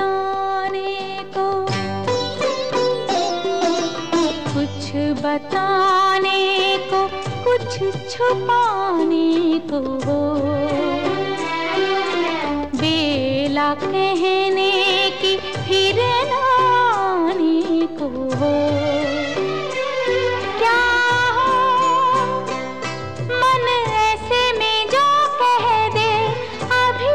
बताने को, कुछ बताने को, कुछ छुपाने को हो, बेला कहने की फिर ना आने को हो। क्या हो मन ऐसे में जो कह दे, अभी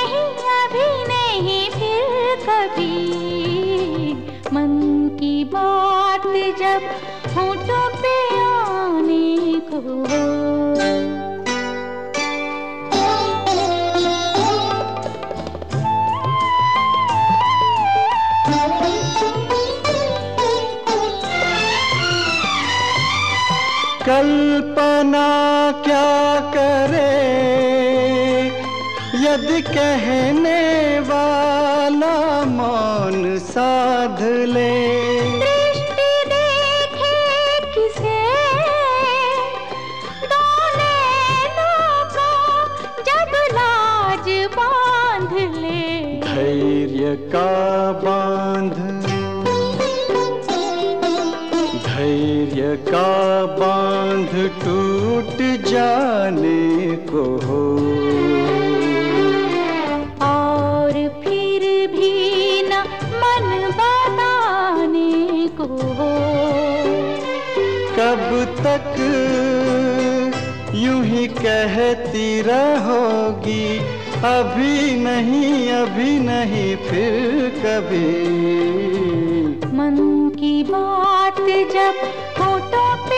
नहीं फिर कभी। मन की बात जब होठों पे आने को हो। कल्पना क्या करे यदि कहने वाला मौन साध ले। दृष्टि देखे किसे दोने को जब लाज बांध ले। धैर्य का बांध, धैर्य का बांध टूट जाने को हो, और फिर भी न मन बताने को हो। कब तक यूं ही कहती रहोगी, अभी नहीं फिर कभी। मन की बात जब होठों